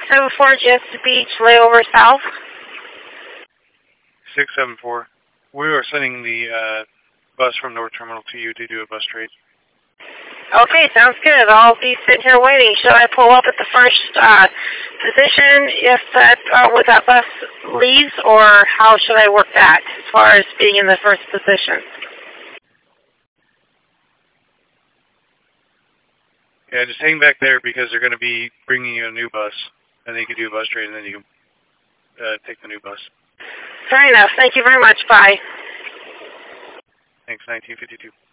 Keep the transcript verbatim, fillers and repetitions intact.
six seven four Jester Beach, layover south. six seven four. We are sending the uh, bus from North Terminal to you to do a bus trade. Okay, sounds good. I'll be sitting here waiting. Should I pull up at the first uh, position if that uh, with that bus leaves, or how should I work that as far as being in the first position? Yeah, just hang back there because they're going to be bringing you a new bus, and then you can do a bus trade, and then you can uh, take the new bus. Fair enough. Thank you very much. Bye. Thanks, nineteen fifty-two.